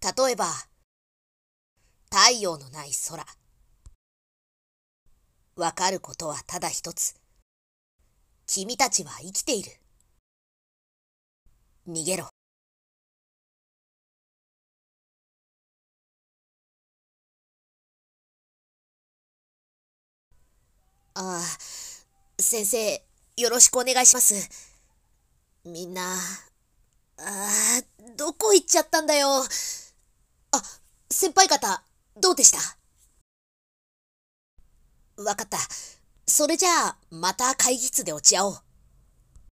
例えば、太陽のない空。わかることはただ一つ。君たちは生きている。逃げろ。ああ、先生、よろしくお願いします。みんな、どこ行っちゃったんだよ。あ、先輩方、どうでした？わかった。それじゃあ、また会議室で落ち合おう。